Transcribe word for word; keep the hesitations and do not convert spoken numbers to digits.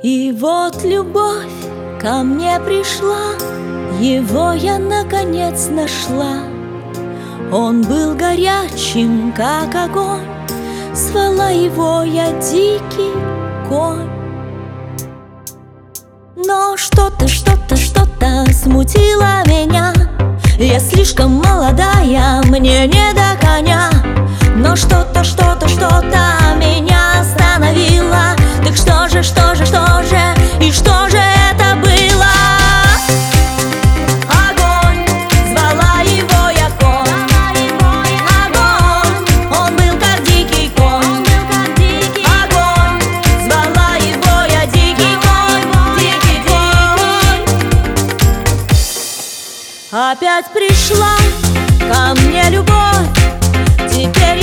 И вот любовь ко мне пришла, его я наконец нашла. Он был горячим, как огонь, звала его я дикий конь. Но что-то, что-то, что-то смутило меня. Я слишком молодая, мне не до коня. Но что-то, что-то, что-то меня остановило. Так что же, что же, что же, и что же это было? Огонь, звала его я конь. Огонь, он был как дикий конь. Огонь, звала его я дикий конь. Дикий конь. Опять пришла ко мне любовь. Теперь